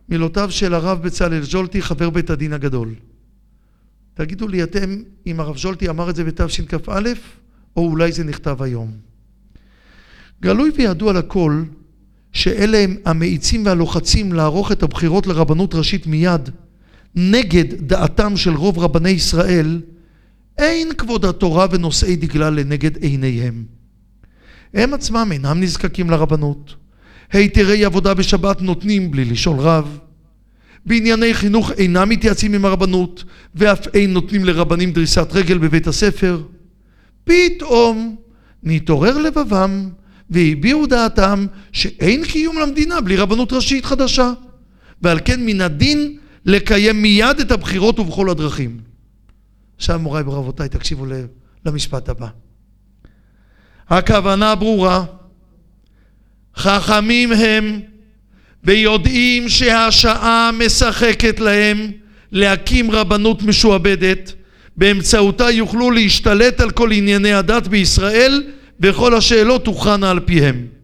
מילותיו של הרב בצלאל ז'ולטי, חבר בית הדין הגדול. תגידו לי אתם אם הרב ז'ולטי אמר את זה בתשכ"א או אולי זה נכתב היום. גלוי וידוע לכל שאלה הם המאיצים והלוחצים לערוך את הבחירות לרבנות ראשית מיד נגד דעתם של רוב רבני ישראל. אין כבוד התורה ונושאי דגלה לנגד עיניהם. הם עצמם אינם נזקקים לרבנות. היתרי עבודה בשבת נותנים בלי לשאול רב. בענייני חינוך אינם מתייעצים עם הרבנות, ואף אין נותנים לרבנים דריסת רגל בבית הספר. פתאום נתעורר לבבם והביעו דעתם שאין קיום למדינה בלי רבנות ראשית חדשה, ועל כן מן הדין לקיים מיד את הבחירות ובכל הדרכים. עכשיו מוריי ורבותיי, תקשיבו למשפט הבא. הכוונה ברורה, חכמים הם ויודעים שהשעה משחקת להם להקים רבנות משועבדת, באמצעותה יוכלו להשתלט על כל ענייני הדת בישראל וכל השאלות תוכרענה על פיהם.